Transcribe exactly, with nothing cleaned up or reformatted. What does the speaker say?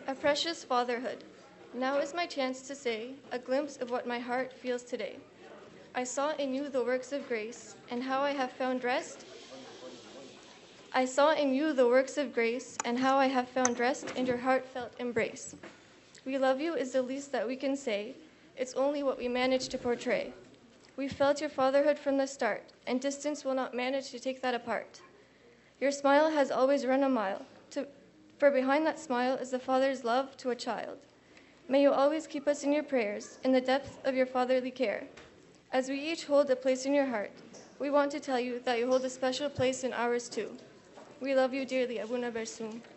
A precious fatherhood. Now is my chance to say a glimpse of what my heart feels today. I saw in you the works of grace, and how I have found rest. I saw in you the works of grace, and how I have found rest in your heartfelt embrace. We love you is the least that we can say. It's only what we manage to portray. We felt your fatherhood from the start, and distance will not manage to take that apart. Your smile has always run a mile, to, for behind that smile is the father's love to a child. May you always keep us in your prayers, in the depth of your fatherly care. As we each hold a place in your heart, we want to tell you that you hold a special place in ours too. We love you dearly, Abuna Bersum.